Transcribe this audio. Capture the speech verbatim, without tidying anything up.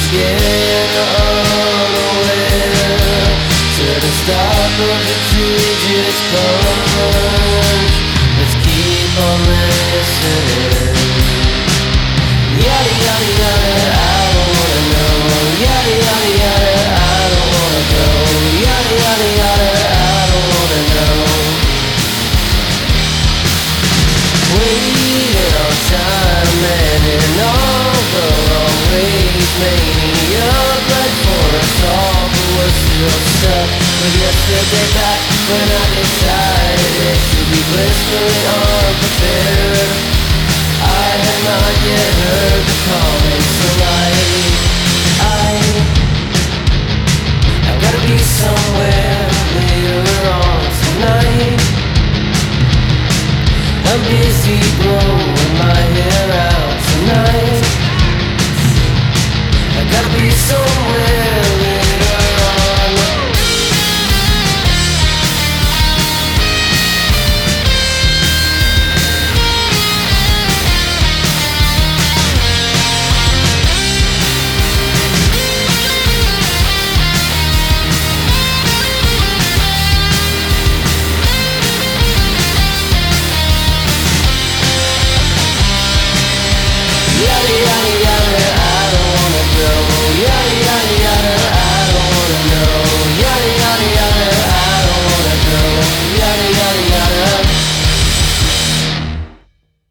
again, unaware to the stop of the previous punch. Let's keep on listening. Yada yada yada, I don't wanna know. Yada yada yada, I don't wanna go. Yada yada yada, I don't wanna know. Waiting on time and in all the wrong ways, making up right for us all, but we're still stuck with yesterday back when I decided to be blissfully unprepared. I had not yet heard the calling, so I, I, I've gotta be somewhere later on tonight. I'm busy growing my hair out tonight. I gotta be somewhere later on. Yada yada yada, I don't wanna go. Yada